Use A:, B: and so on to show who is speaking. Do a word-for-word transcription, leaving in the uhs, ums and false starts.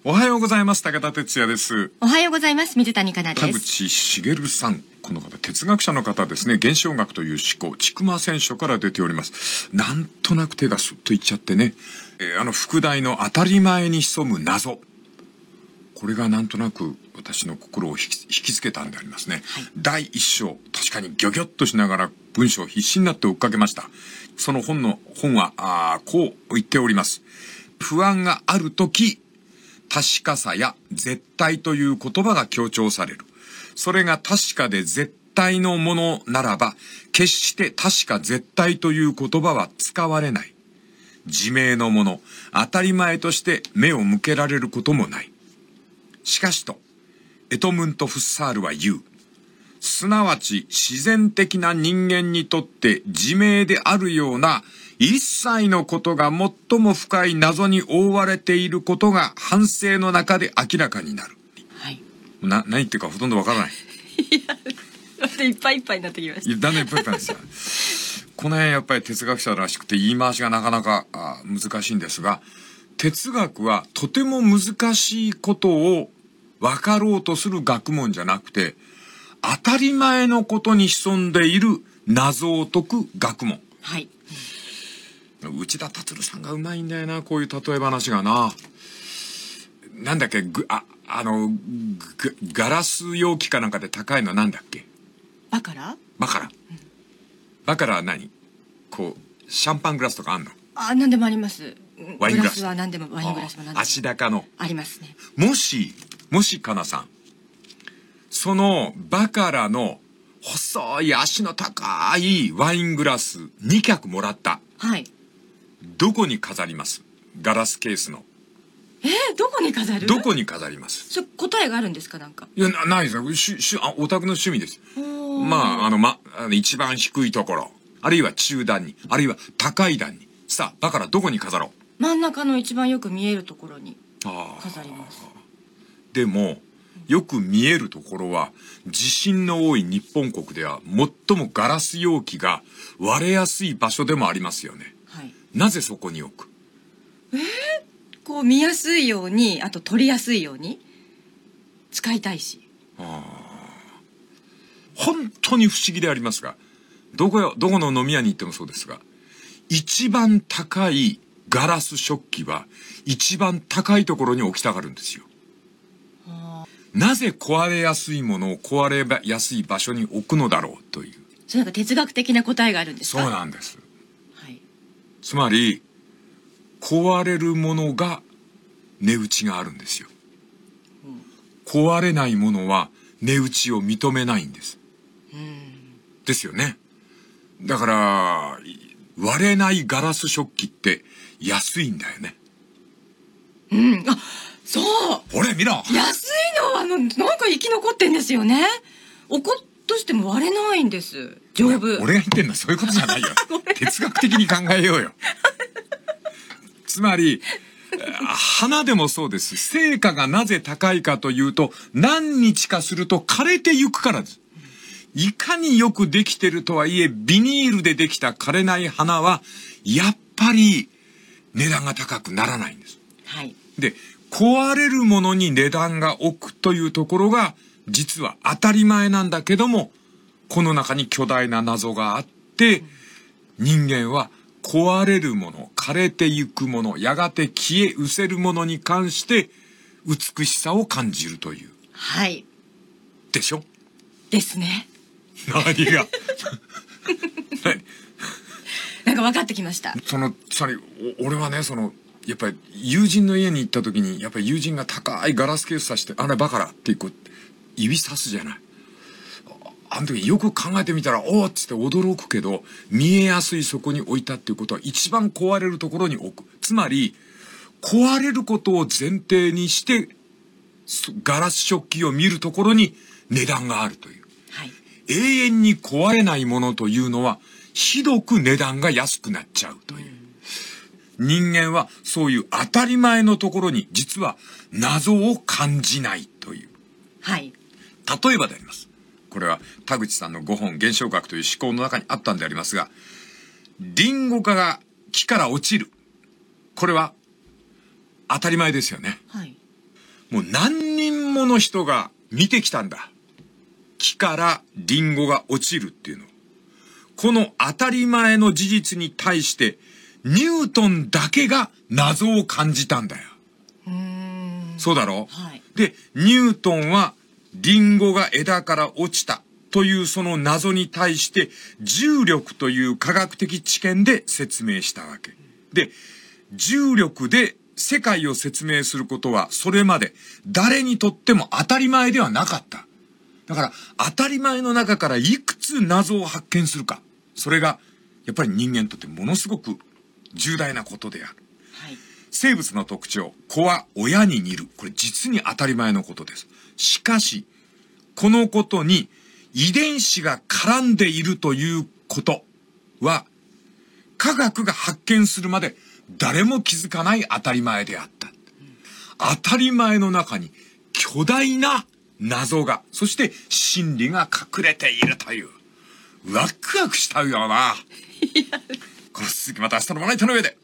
A: おはようございます。武田哲也です。
B: おはようございます。水谷香奈です。
A: 田口茂さん、この方哲学者の方ですね。現象学という思考、千曲選書から出ております。なんとなく手がスッといっちゃってね、えー、あの副題の当たり前に潜む謎、これがなんとなく私の心を引き、引きつけたんでありますね、はい、だいいっ章、確かにギョギョッとしながら文章を必死になって追っかけました。その本の本はあこう言っております。不安があるとき、確かさや絶対という言葉が強調される。それが確かで絶対のものならば、決して確か絶対という言葉は使われない。自明のもの、当たり前として目を向けられることもない。しかしと、エトムント・フッサールは言う。すなわち自然的な人間にとって自明であるような一切のことが最も深い謎に覆われていることが反省の中で明らかになる。
B: はい。
A: な、何言ってるかほとんどわからない。
B: いや、だっていっぱいいっぱいになってきました。
A: だんだんいっぱいいっぱいですよ。この辺やっぱり哲学者らしくて言い回しがなかなかあ難しいんですが、哲学はとても難しいことを分かろうとする学問じゃなくて、当たり前のことに潜んでいる謎を解く学問。
B: はい。
A: 内田達郎さんがうまいんだよな、こういう例え話がな。なんだっけ、ぐああのぐガラス容器かなんかで高いのなんだっけ。
B: バカラ？
A: バカラ。うん、バカラは何？こうシャンパングラスとかあんの？
B: あ、何でもあります。
A: ワイングラス。
B: グラスは何でも、ワイングラスは何でも。
A: 足高の。
B: ありますね。
A: もしもしかなさん、そのバカラの細い足の高いワイングラスに脚もらった。
B: はい。
A: どこに飾ります？ガラスケースの。
B: えー、どこに飾る？
A: どこに飾ります？
B: それ答えがあるんですか、なんか。
A: いや、な、ないですよ。し、し、あ、オタクの趣味です。まあ、あの、ま、あの、一番低いところ、あるいは中段に、あるいは高い段に。さあ、だからどこに飾ろ
B: う？真ん中の一番よく見えるところに飾ります。
A: でも、よく見えるところは、地震の多い日本国では最もガラス容器が割れやすい場所でもありますよね。
B: はい。な
A: ぜそこに置く？
B: えー、こう見やすいように、あと取りやすいように使いたいし。あ
A: あ、本当に不思議でありますが、どこやどこの飲み屋に行ってもそうですが、一番高いガラス食器は一番高いところに置きたがるんですよ。なぜ壊れやすいものを壊れやすい場所に置くのだろうという。
B: それなんか哲学的な答えがあるんですか？
A: そうなんです。
B: はい。
A: つまり壊れるものが値打ちがあるんですよ。うん、壊れないものは値打ちを認めないんです。うん、ですよね。だから割れないガラス食器って安いんだよね。
B: うん。あ、そう。
A: ほれ見ろ。
B: 安いのはあのなんか生き残ってんですよね。落っことしても割れないんです。丈夫。
A: 俺が言ってんのはそういうことじゃないよ。哲学的に考えようよ。つまり花でもそうです。成果がなぜ高いかというと、何日かすると枯れてゆくからです。いかによくできてるとはいえ、ビニールでできた枯れない花はやっぱり値段が高くならないんです。
B: はい。で、
A: 壊れるものに値段が置くというところが実は当たり前なんだけども、この中に巨大な謎があって、人間は壊れるもの、枯れてゆくもの、やがて消え失せるものに関して美しさを感じるという。
B: はい。
A: でしょ？
B: ですね。
A: 何が
B: なんか分かってきました。
A: そのつまり俺はね、そのやっぱり友人の家に行った時に、やっぱり友人が高いガラスケースさして、あれバカラってこう指さすじゃない。あの時よく考えてみたら、おーっつって驚くけど、見えやすいそこに置いたっていうことは一番壊れるところに置く。つまり壊れることを前提にしてガラス食器を見るところに値段があるという。
B: はい、
A: 永遠に壊れないものというのはひどく値段が安くなっちゃうという。うん、人間はそういう当たり前のところに実は謎を感じないという。
B: はい。
A: 例えばであります。これは田口さんのごほん現象学という思考の中にあったんでありますが、リンゴが木から落ちる。これは当たり前ですよね。
B: はい。
A: もう何人もの人が見てきたんだ。木からリンゴが落ちるっていうの。この当たり前の事実に対して、ニュートンだけが謎を感じたんだよ。
B: うーん
A: そうだろ、
B: はい、
A: で、ニュートンはリンゴが枝から落ちたというその謎に対して重力という科学的知見で説明したわけ。で、重力で世界を説明することはそれまで誰にとっても当たり前ではなかった。だから当たり前の中からいくつ謎を発見するか。それがやっぱり人間にとってものすごく重大なことである。
B: はい、
A: 生物の特徴、子は親に似る。これ実に当たり前のことです。しかし、このことに遺伝子が絡んでいるということは、科学が発見するまで誰も気づかない当たり前であった。当たり前の中に巨大な謎が、そして真理が隠れているという、ワクワクしたよな。この続きまた明日のまな板の上で。